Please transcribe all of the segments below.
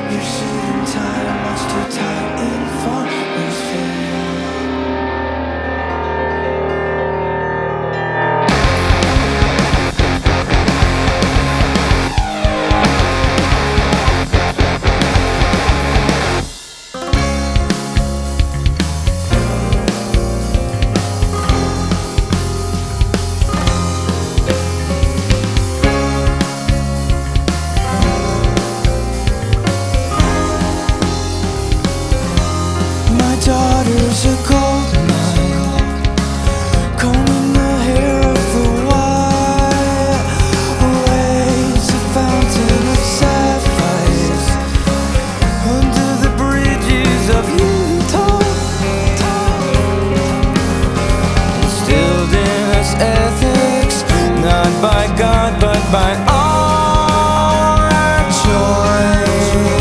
Your suit and tie are much too tight in Farmersville. Daughter's a gold mine, combing the hair of the white, waves a fountain of sapphires under the bridges of Utah, instilled in us ethics, not by God but by all our choice.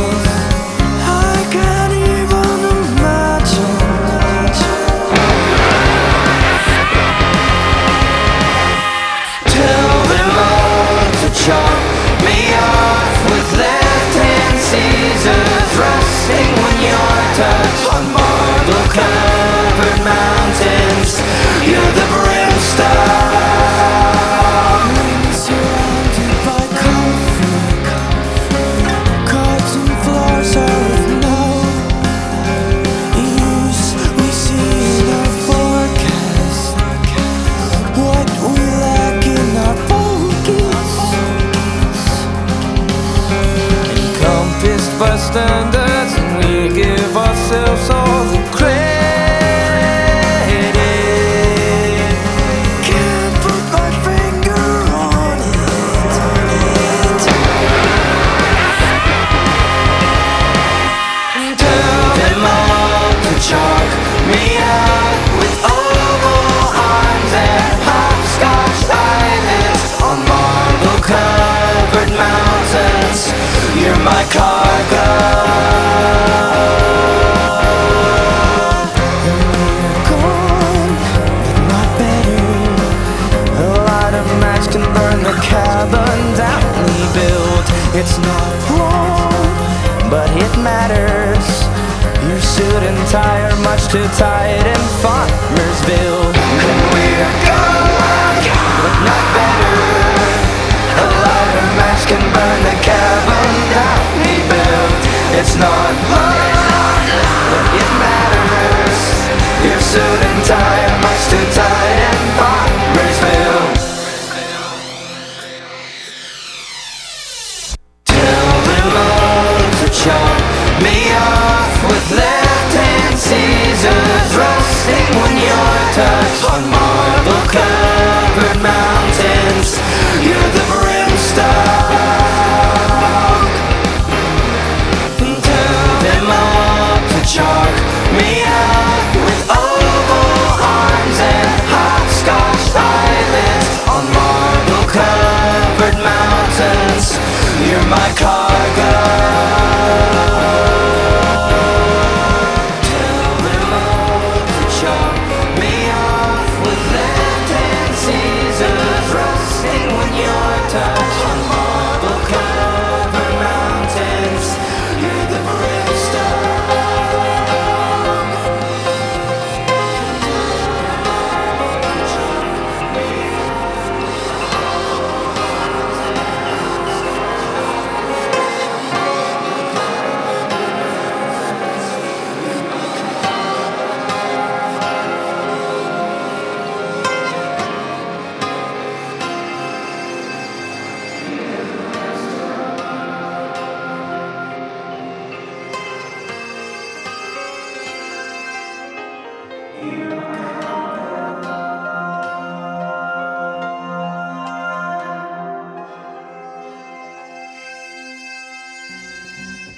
Chop me off with left-hand scissors, rusting when you're touched on marble-covered mountains. You're the brimstone, surrounded by comfort. Cards and floors are of no use. We see in our forecast what we lack in our focus. By standards, and we give ourselves all the credit. Can't put my finger on it. Tell them all to chalk me out with oval arms and hopscotch islands on marble-covered mountains. You're my cargo. You're gone, but not better. A light of match can burn the cabin down we built. It's not wrong, but it matters. Your suit and tie are much too tight in Farmersville. And we're gone, but not better.